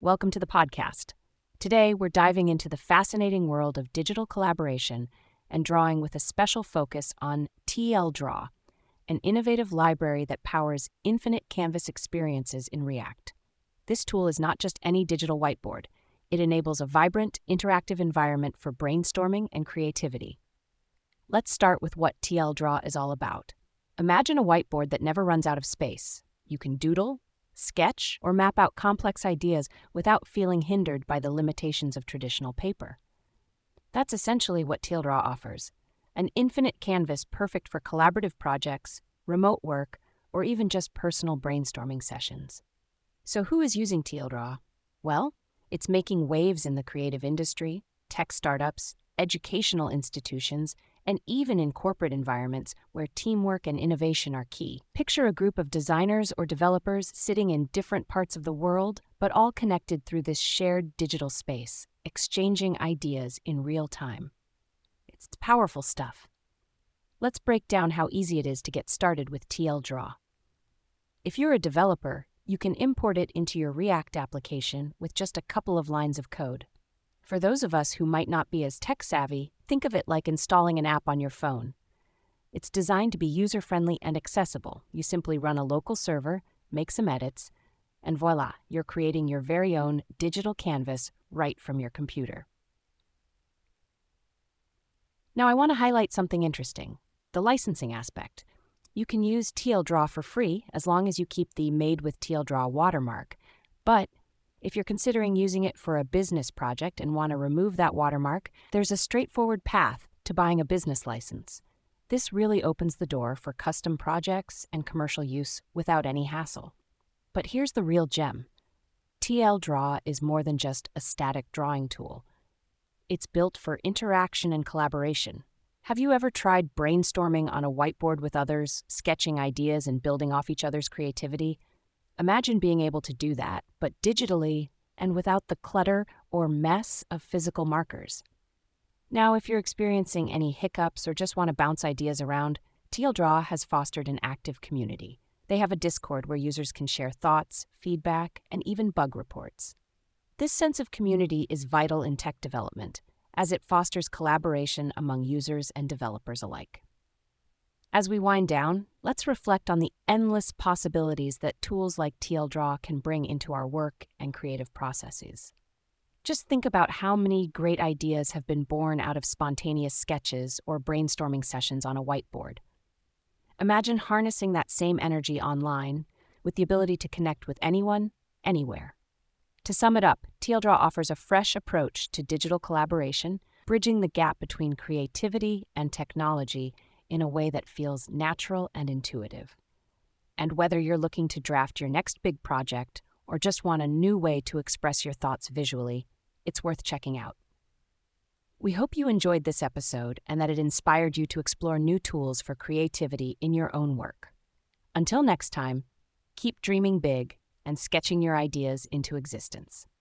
Welcome to the podcast. Today, we're diving into the fascinating world of digital collaboration and drawing with a special focus on TL Draw, an innovative library that powers infinite canvas experiences in React. This tool is not just any digital whiteboard. It enables a vibrant, interactive environment for brainstorming and creativity. Let's start with what TL Draw is all about. Imagine a whiteboard that never runs out of space. You can doodle, sketch, or map out complex ideas without feeling hindered by the limitations of traditional paper. That's essentially what TL Draw offers, an infinite canvas perfect for collaborative projects, remote work, or even just personal brainstorming sessions. So who is using TL Draw? Well, it's making waves in the creative industry, tech startups, educational institutions, and even in corporate environments where teamwork and innovation are key. Picture a group of designers or developers sitting in different parts of the world, but all connected through this shared digital space, exchanging ideas in real time. It's powerful stuff. Let's break down how easy it is to get started with TL Draw. If you're a developer, you can import it into your React application with just a couple of lines of code. For those of us who might not be as tech-savvy, think of it like installing an app on your phone. It's designed to be user-friendly and accessible. You simply run a local server, make some edits, and voila, you're creating your very own digital canvas right from your computer. Now, I want to highlight something interesting, the licensing aspect. You can use TL Draw for free as long as you keep the Made with TL Draw watermark, but if you're considering using it for a business project and want to remove that watermark, there's a straightforward path to buying a business license. This really opens the door for custom projects and commercial use without any hassle. But here's the real gem. TL Draw is more than just a static drawing tool. It's built for interaction and collaboration. Have you ever tried brainstorming on a whiteboard with others, sketching ideas and building off each other's creativity? Imagine being able to do that, but digitally and without the clutter or mess of physical markers. Now, if you're experiencing any hiccups or just want to bounce ideas around, TL Draw has fostered an active community. They have a Discord where users can share thoughts, feedback, and even bug reports. This sense of community is vital in tech development, as it fosters collaboration among users and developers alike. As we wind down, let's reflect on the endless possibilities that tools like TL Draw can bring into our work and creative processes. Just think about how many great ideas have been born out of spontaneous sketches or brainstorming sessions on a whiteboard. Imagine harnessing that same energy online with the ability to connect with anyone, anywhere. To sum it up, TL Draw offers a fresh approach to digital collaboration, bridging the gap between creativity and technology in a way that feels natural and intuitive. And whether you're looking to draft your next big project or just want a new way to express your thoughts visually, it's worth checking out. We hope you enjoyed this episode and that it inspired you to explore new tools for creativity in your own work. Until next time, keep dreaming big and sketching your ideas into existence.